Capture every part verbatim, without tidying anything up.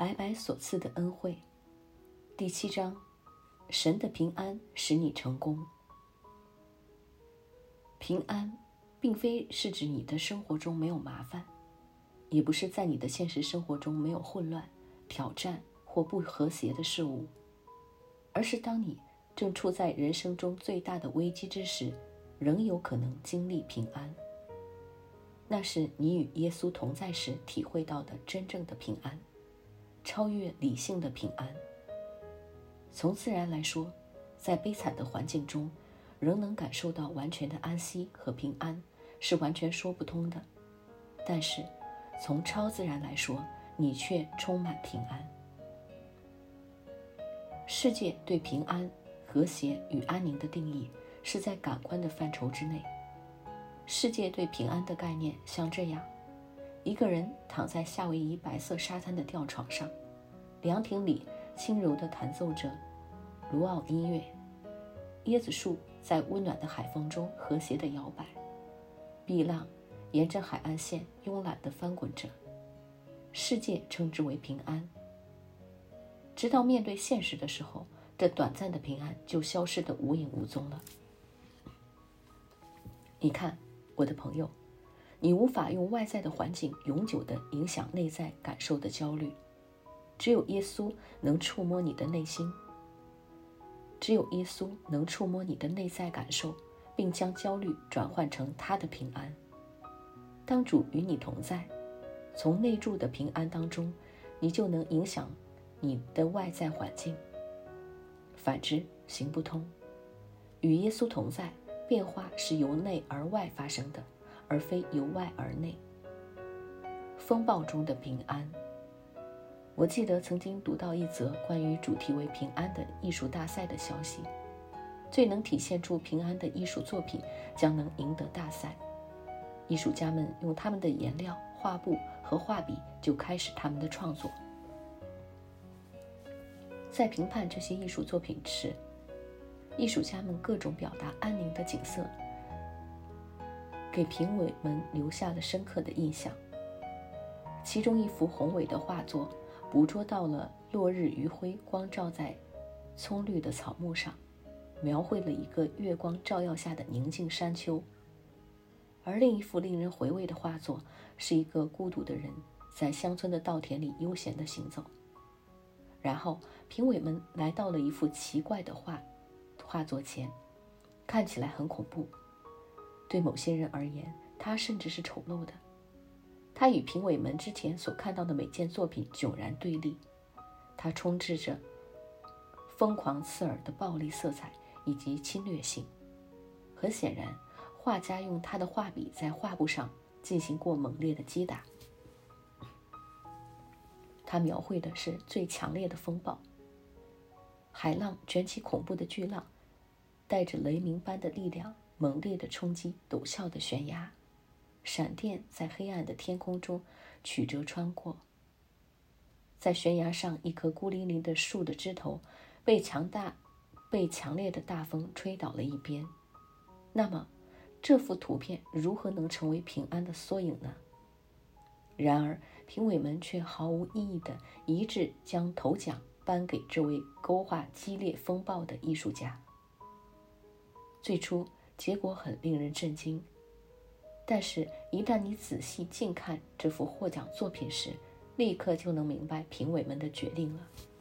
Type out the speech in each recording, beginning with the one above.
白白所赐的恩惠。第七章，神的平安使你成功。平安并非是指你的生活中没有麻烦，也不是在你的现实生活中没有混乱、挑战或不和谐的事物，而是当你正处在人生中最大的危机之时，仍有可能经历平安。那是你与耶稣同在时体会到的真正的平安，超越理性的平安。从自然来说，在悲惨的环境中仍能感受到完全的安息和平安，是完全说不通的。但是从超自然来说，你却充满平安。世界对平安、和谐与安宁的定义是在感官的范畴之内。世界对平安的概念像这样：一个人躺在夏威夷白色沙滩的吊床上，凉亭里轻柔地弹奏着卢奥音乐，椰子树在温暖的海风中和谐地摇摆，碧浪沿着海岸线慵懒地翻滚着。世界称之为平安。直到面对现实的时候，这短暂的平安就消失得无影无踪了。你看，我的朋友，你无法用外在的环境永久地影响内在感受的焦虑，只有耶稣能触摸你的内心，只有耶稣能触摸你的内在感受，并将焦虑转换成他的平安。当主与你同在，从内住的平安当中，你就能影响你的外在环境。反之行不通。与耶稣同在，变化是由内而外发生的，而非由外而内。风暴中的平安。我记得曾经读到一则关于主题为平安的艺术大赛的消息，最能体现出平安的艺术作品将能赢得大赛。艺术家们用他们的颜料、画布和画笔就开始他们的创作。在评判这些艺术作品时，艺术家们各种表达安宁的景色，给评委们留下了深刻的印象。其中一幅宏伟的画作捕捉到了落日余晖光照在葱绿的草木上，描绘了一个月光照耀下的宁静山丘。而另一幅令人回味的画作是一个孤独的人在乡村的稻田里悠闲地行走。然后评委们来到了一幅奇怪的画画作前，看起来很恐怖，对某些人而言，它甚至是丑陋的。它与评委们之前所看到的每件作品迥然对立，它充斥着疯狂刺耳的暴力色彩以及侵略性。很显然，画家用他的画笔在画布上进行过猛烈的击打。他描绘的是最强烈的风暴，海浪卷起恐怖的巨浪，带着雷鸣般的力量，猛烈地冲击陡峭的悬崖，闪电在黑暗的天空中曲折穿过。在悬崖上，一棵孤零零的树的枝头被强大被强烈的大风吹倒了一边。那么这幅图片如何能成为平安的缩影呢？然而评委们却毫无意义地一致将头奖颁给这位勾画激烈风暴的艺术家。最初结果很令人震惊，但是一旦你仔细近看这幅获奖作品时，立刻就能明白评委们的决定了。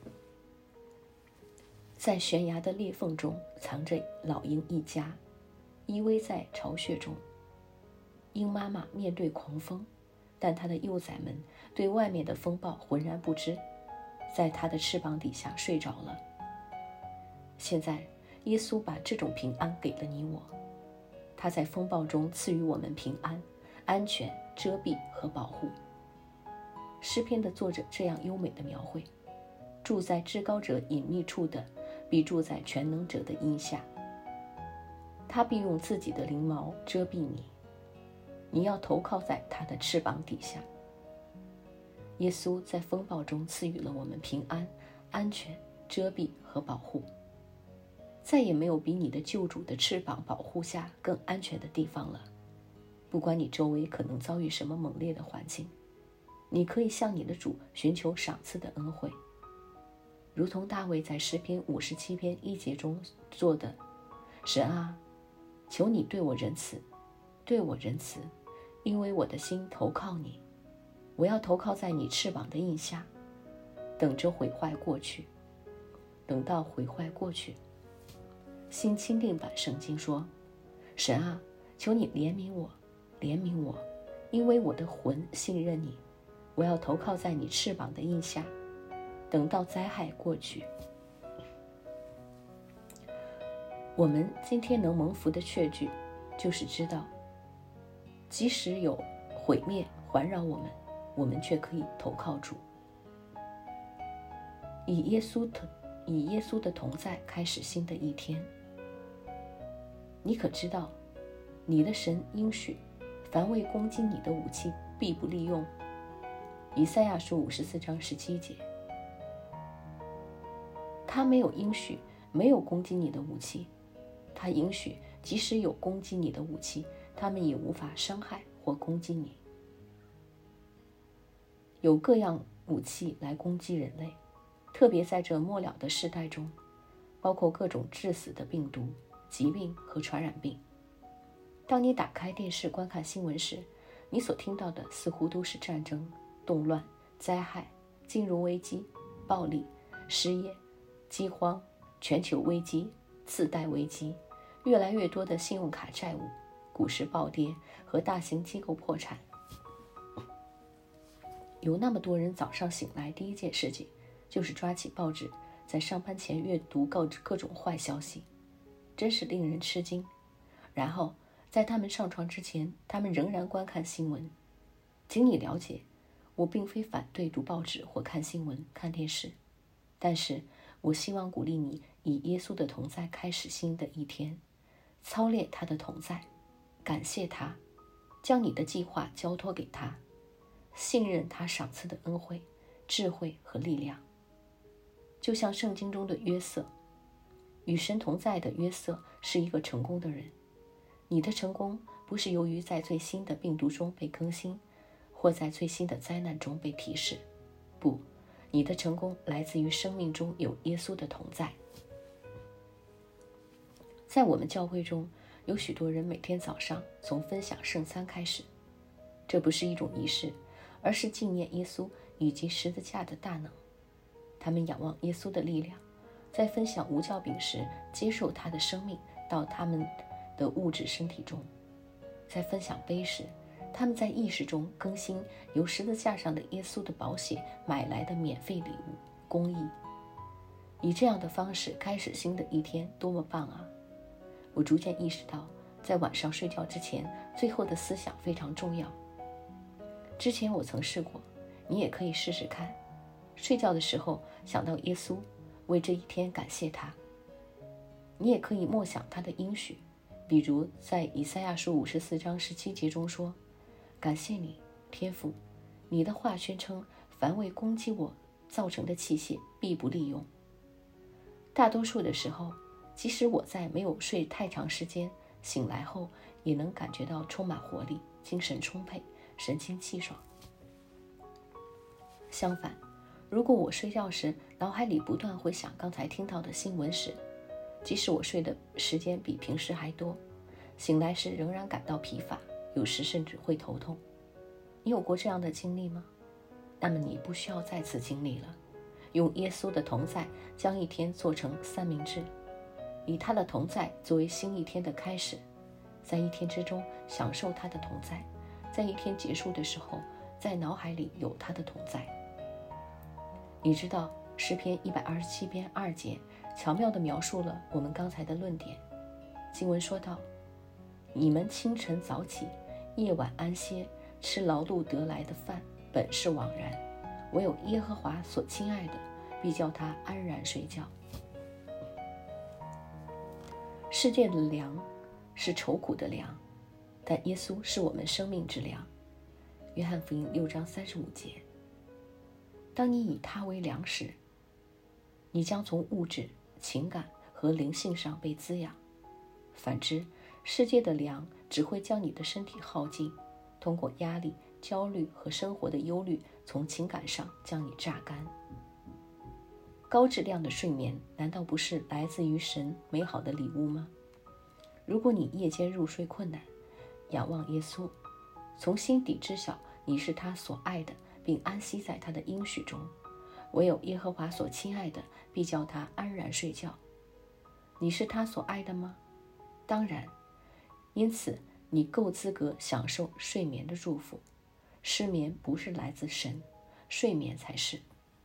在悬崖的裂缝中藏着老鹰一家，依偎在巢穴中。鹰妈妈面对狂风，但她的幼崽们对外面的风暴浑然不知，在她的翅膀底下睡着了。现在耶稣把这种平安给了你我，他在风暴中赐予我们平安、安全、遮蔽和保护。诗篇的作者这样优美的描绘：住在至高者隐秘处的，必住在全能者的荫下。他必用自己的翎毛遮蔽你，你要投靠在他的翅膀底下。耶稣在风暴中赐予了我们平安、安全、遮蔽和保护。再也没有比你的救主的翅膀保护下更安全的地方了。不管你周围可能遭遇什么猛烈的环境， 你可以向你的主寻求赏赐的恩惠，如同大卫在诗篇五十七篇一节中做的：神啊，求你对我仁慈，对我仁慈，因为我的心投靠你，我要投靠在你翅膀的荫下，等着毁坏过去。等到毁坏过去。新钦定版圣经说：神啊，求你怜悯我，怜悯我，因为我的魂信任你，我要投靠在你翅膀的荫下，等到灾害过去。我们今天能蒙福的确据，就是知道，即使有毁灭环绕我们，我们却可以投靠主。以耶稣的以耶稣的同在开始新的一天。你可知道，你的神应许，凡为攻击你的武器，必不利用。以赛亚书五十四章十七节。他没有应许没有攻击你的武器，他应许即使有攻击你的武器，他们也无法伤害或攻击你。有各样武器来攻击人类，特别在这末了的世代中，包括各种致死的病毒、疾病和传染病。当你打开电视观看新闻时，你所听到的似乎都是战争、动乱、灾害、金融危机、暴力、失业、饥荒、全球危机、次贷危机，越来越多的信用卡债务、股市暴跌和大型机构破产。有那么多人早上醒来第一件事情就是抓起报纸，在上班前阅读各各种坏消息，真是令人吃惊。然后在他们上床之前，他们仍然观看新闻。请你了解，我并非反对读报纸或看新闻、看电视，但是我希望鼓励你以耶稣的同在开始新的一天，操练他的同在，感谢他，将你的计划交托给他，信任他赏赐的恩惠、智慧和力量。就像圣经中的约瑟，与神同在的约瑟是一个成功的人。你的成功不是由于在最新的病毒中被更新，或在最新的灾难中被提示，不，你的成功来自于生命中有耶稣的同在。在我们教会中，有许多人每天早上从分享圣餐开始，这不是一种仪式，而是纪念耶稣以及十字架的大能。他们仰望耶稣的力量，在分享无酵饼时接受他的生命到他们的物质身体中。在分享杯时，他们在意识中更新由十字架上的耶稣的宝血买来的免费礼物，公益。以这样的方式开始新的一天，多么棒啊！我逐渐意识到，在晚上睡觉之前，最后的思想非常重要。之前我曾试过，你也可以试试看。睡觉的时候想到耶稣，为这一天感谢他。你也可以默想他的应许，比如在以赛亚书五十四章十七节中说：感谢你，天父，你的话宣称，凡为攻击我造成的器械必不利用。大多数的时候，即使我在没有睡太长时间，醒来后也能感觉到充满活力，精神充沛，神清气爽。相反，如果我睡觉时脑海里不断回想刚才听到的新闻时，即使我睡的时间比平时还多，醒来时仍然感到疲乏，有时甚至会头痛。你有过这样的经历吗？那么你不需要再次经历了。用耶稣的同在将一天做成三明治，以他的同在作为新一天的开始，在一天之中享受他的同在，在一天结束的时候，在脑海里有他的同在。你知道诗篇一百二十七篇二节巧妙地描述了我们刚才的论点。经文说道：你们清晨早起，夜晚安歇，吃劳碌得来的饭，本是枉然，唯有耶和华所亲爱的，必叫他安然睡觉。世界的粮是愁苦的粮，但耶稣是我们生命之粮。约翰福音六章三十五节。当你以它为粮食，你将从物质、情感和灵性上被滋养。反之，世界的粮只会将你的身体耗尽，通过压力、焦虑和生活的忧虑从情感上将你榨干。高质量的睡眠难道不是来自于神美好的礼物吗？如果你夜间入睡困难，仰望耶稣，从心底知晓你是他所爱的，并安息在他的应许中。唯有耶和华所亲爱的，必叫他安然睡觉。你是他所爱的吗？当然。因此你够资格享受睡眠的祝福。失眠不是来自神，睡眠才是。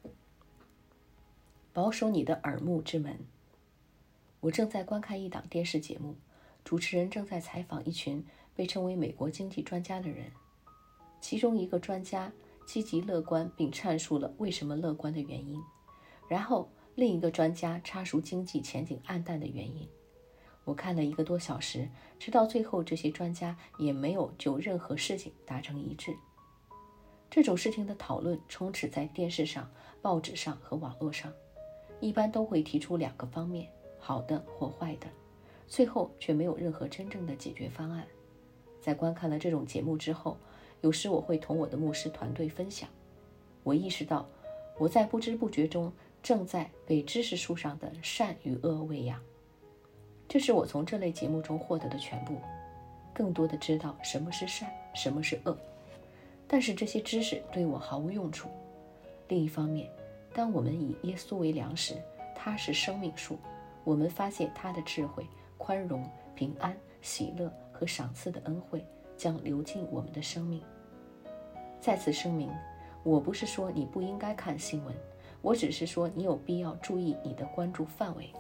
保守你的耳目之门。我正在观看一档电视节目，主持人正在采访一群被称为美国经济专家的人。其中一个专家积极乐观，并阐述了为什么乐观的原因，然后另一个专家插述经济前景暗淡的原因。我看了一个多小时，直到最后这些专家也没有就任何事情达成一致。这种事情的讨论充斥在电视上、报纸上和网络上，一般都会提出两个方面，好的或坏的，最后却没有任何真正的解决方案。在观看了这种节目之后，有时我会同我的牧师团队分享，我意识到我在不知不觉中正在被知识树上的善与恶喂养。这是我从这类节目中获得的全部，更多的知道什么是善，什么是恶。但是这些知识对我毫无用处。另一方面，当我们以耶稣为粮食，他是生命树，我们发现他的智慧、宽容、平安、喜乐和赏赐的恩惠将流进我们的生命。再次声明，我不是说你不应该看新闻，我只是说你有必要注意你的关注范围。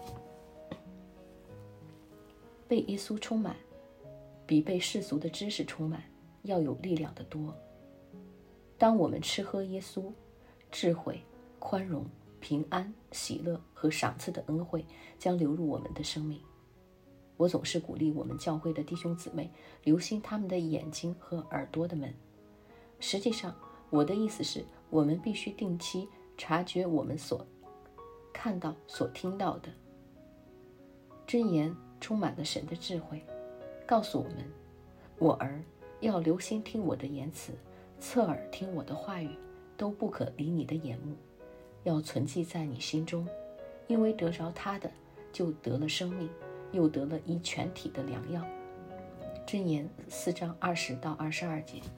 被耶稣充满，比被世俗的知识充满要有力量得多。当我们吃喝耶稣，智慧、宽容、平安、喜乐和赏赐的恩惠将流入我们的生命。我总是鼓励我们教会的弟兄姊妹留心他们的眼睛和耳朵的门。实际上，我的意思是，我们必须定期察觉我们所看到、所听到的。箴言充满了神的智慧，告诉我们：我儿，要留心听我的言辞，侧耳听我的话语，都不可离你的眼目，要存记在你心中，因为得着他的，就得了生命，又得了医全体的良药。箴言四章二十到二十二节。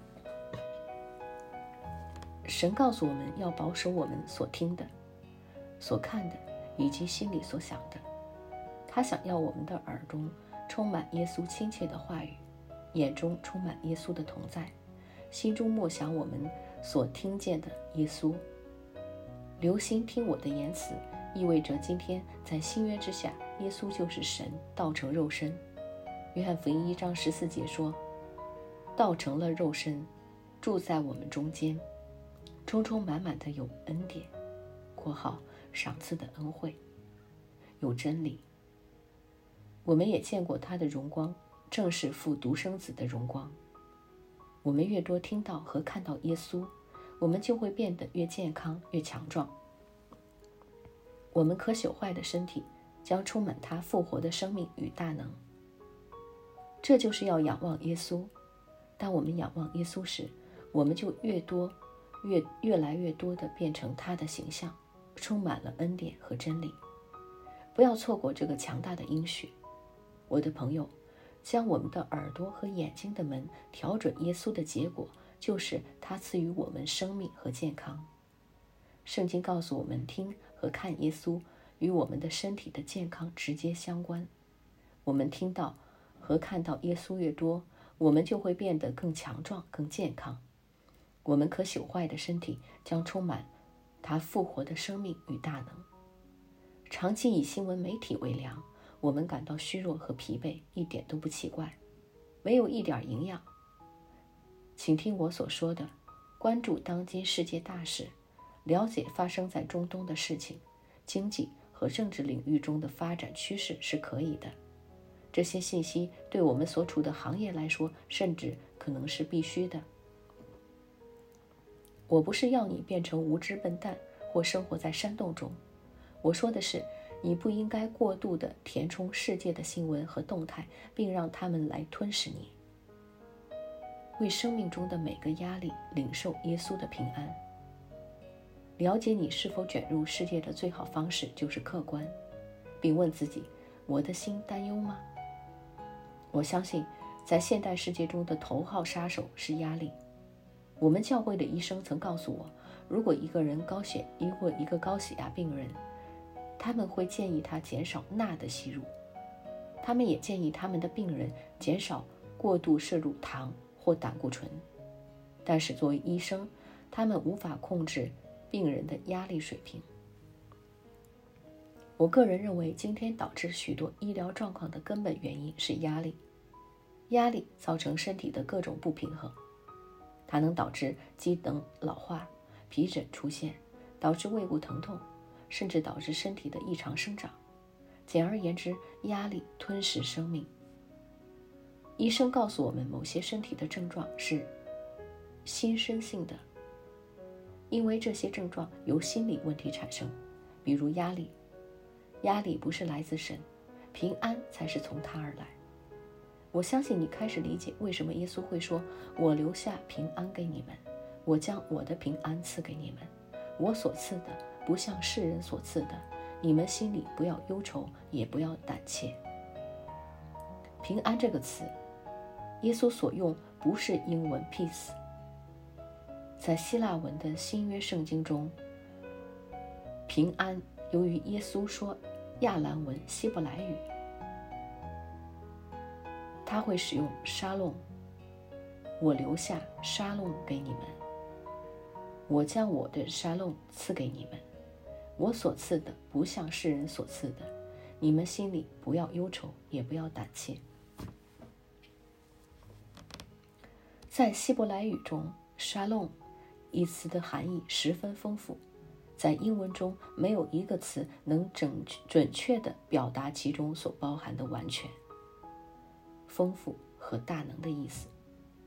神告诉我们要保守我们所听的、所看的，以及心里所想的。他想要我们的耳中充满耶稣亲切的话语，眼中充满耶稣的同在，心中默想我们所听见的耶稣。留心听我的言辞，意味着今天在新约之下，耶稣就是神道成肉身。约翰福音一章十四节说，道成了肉身，住在我们中间，充充满满的有恩典（括号赏赐的恩惠），有真理。我们也见过他的荣光，正是父独生子的荣光。我们越多听到和看到耶稣，我们就会变得越健康、越强壮。我们可朽坏的身体将充满他复活的生命与大能。这就是要仰望耶稣。当我们仰望耶稣时，我们就越多、越越来越多地变成他的形象，充满了恩典和真理。不要错过这个强大的应许。我的朋友，将我们的耳朵和眼睛的门调准耶稣的结果，就是他赐予我们生命和健康。圣经告诉我们，听和看耶稣与我们的身体的健康直接相关。我们听到和看到耶稣越多，我们就会变得更强壮、更健康。我们可朽坏的身体将充满他复活的生命与大能。长期以新闻媒体为粮，我们感到虚弱和疲惫，一点都不奇怪，没有一点营养。请听我所说的，关注当今世界大事，了解发生在中东的事情，经济和政治领域中的发展趋势是可以的。这些信息对我们所处的行业来说，甚至可能是必须的。我不是要你变成无知笨蛋或生活在山洞中，我说的是，你不应该过度地填充世界的新闻和动态，并让他们来吞噬你。 为生命中的每个压力领受耶稣的平安。了解你是否卷入世界的最好方式就是客观，并问自己：我的心担忧吗？我相信在现代世界中的头号杀手是压力。我们教会的医生曾告诉我，如果一个人高血如果一个高血压病人，他们会建议他减少钠的吸入，他们也建议他们的病人减少过度摄入糖或胆固醇。但是作为医生，他们无法控制病人的压力水平。我个人认为，今天导致许多医疗状况的根本原因是压力。压力造成身体的各种不平衡，它能导致机能老化、皮疹出现，导致胃部疼痛，甚至导致身体的异常生长。简而言之，压力吞噬生命。医生告诉我们，某些身体的症状是心身性的，因为这些症状由心理问题产生，比如压力。压力不是来自神，平安才是从他而来。我相信你开始理解为什么耶稣会说：我留下平安给你们，我将我的平安赐给你们，我所赐的不像世人所赐的，你们心里不要忧愁，也不要胆怯。平安这个词，耶稣所用不是英文 peace。 在希腊文的新约圣经中，平安由于耶稣说亚兰文希伯来语，他会使用沙龙，我留下沙龙给你们，我将我的沙龙赐给你们，我所赐的不像世人所赐的，你们心里不要忧愁，也不要胆怯。在希伯来语中，沙龙一词的含义十分丰富，在英文中没有一个词能整准确地表达其中所包含的完全、丰富和大能的意思。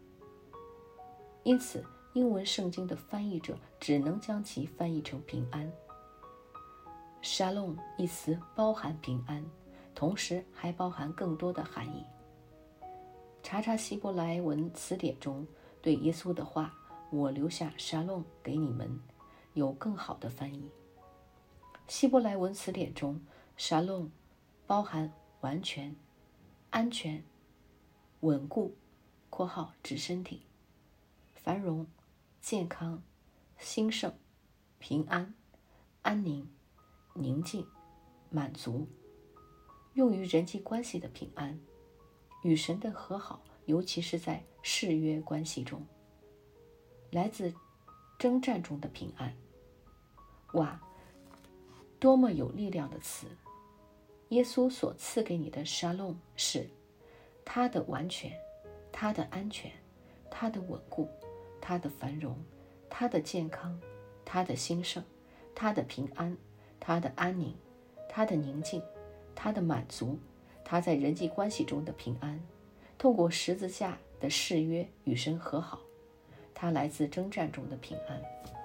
因此，英文圣经的翻译者只能将其翻译成平安。Shalom 一词包含平安，同时还包含更多的含义。查查希伯来文词典中对耶稣的话，我留下 Shalom 给你们，有更好的翻译。希伯来文词典中 Shalom 包含完全、安全、稳固（括号指身体）、繁荣、健康、兴盛、平安、安宁、宁静、满足，用于人际关系的平安，与神的和好，尤其是在誓约关系中，来自征战中的平安。哇，多么有力量的词！耶稣所赐给你的沙龙是他的完全、他的安全、他的稳固、他的繁荣、他的健康、他的兴盛、他的平安、他的安宁、他的宁静、他的满足，他在人际关系中的平安，透过十字架的誓约与神和好，他来自征战中的平安。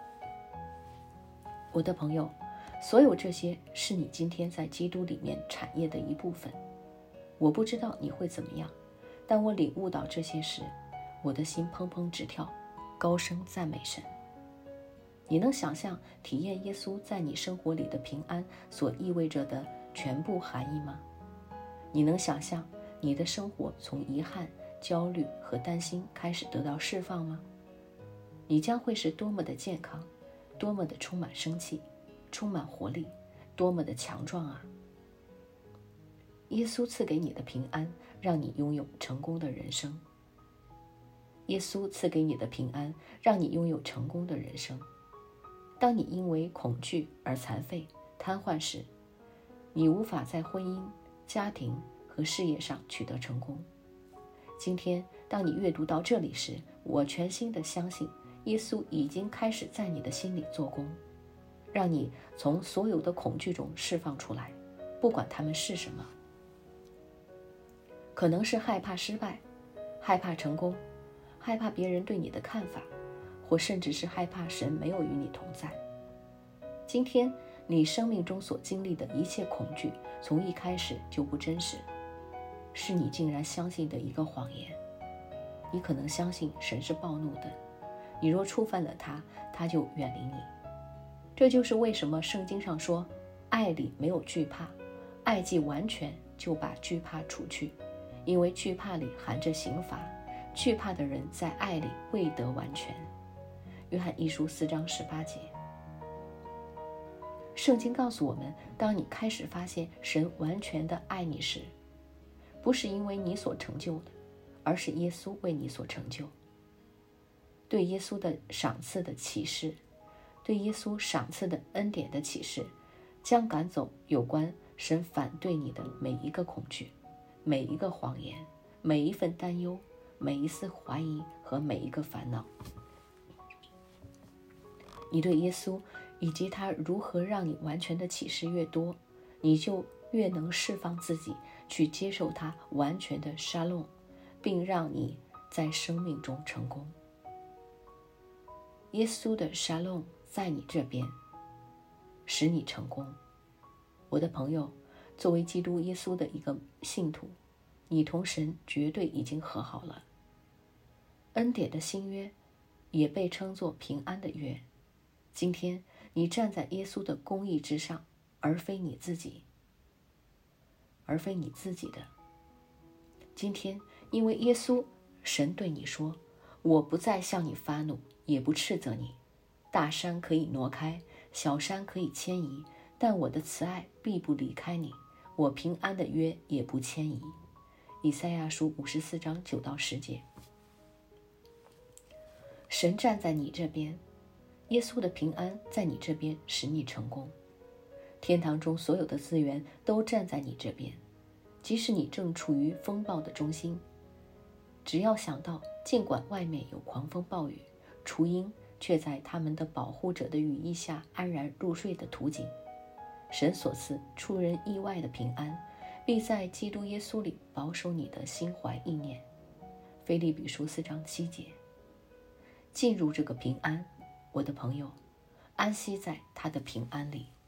我的朋友，所有这些是你今天在基督里面产业的一部分。我不知道你会怎么样，但我领悟到这些时，我的心砰砰直跳，高声赞美神。你能想象体验耶稣在你生活里的平安所意味着的全部含义吗？你能想象你的生活从遗憾、焦虑和担心开始得到释放吗？你将会是多么的健康，多么的充满生气，充满活力，多么的强壮啊！耶稣赐给你的平安，让你拥有成功的人生。耶稣赐给你的平安，让你拥有成功的人生。当你因为恐惧而残废、瘫痪时，你无法在婚姻、家庭和事业上取得成功。今天，当你阅读到这里时，我全心地相信，耶稣已经开始在你的心里做工，让你从所有的恐惧中释放出来，不管它们是什么。可能是害怕失败，害怕成功，害怕别人对你的看法，或甚至是害怕神没有与你同在。今天你生命中所经历的一切恐惧，从一开始就不真实，是你竟然相信的一个谎言。 你可能相信神是暴怒的，你若触犯了他，他就远离你。这就是为什么圣经上说，爱里没有惧怕，爱既完全，就把惧怕除去，因为惧怕里含着刑罚，惧怕的人在爱里未得完全。约翰一书四章十八节。圣经告诉我们，当你开始发现神完全的爱你时，不是因为你所成就的，而是耶稣为你所成就。对耶稣的赏赐的启示，对耶稣赏赐的恩典的启示，将赶走有关神反对你的每一个恐惧，每一个谎言，每一份担忧，每一丝怀疑和每一个烦恼。你对耶稣以及他如何让你完全的启示越多，你就越能释放自己去接受他完全的沙龙，并让你在生命中成功。耶稣的沙龙在你这边，使你成功。我的朋友，作为基督耶稣的一个信徒，你同神绝对已经和好了。恩典的新约也被称作平安的约。今天你站在耶稣的公义之上，而非你自己，而非你自己的。今天因为耶稣，神对你说，我不再向你发怒，也不斥责你。大山可以挪开，小山可以迁移，但我的慈爱必不离开你，我平安的约也不迁移。以赛亚书五十四章九到十节。神站在你这边，耶稣的平安在你这边，使你成功。天堂中所有的资源都站在你这边，即使你正处于风暴的中心，只要想到尽管外面有狂风暴雨，雏鹰却在他们的保护者的羽翼下安然入睡的图景，神所赐出人意外的平安，必在基督耶稣里保守你的心怀意念。腓立比书四章七节。进入这个平安，我的朋友，安息在他的平安里。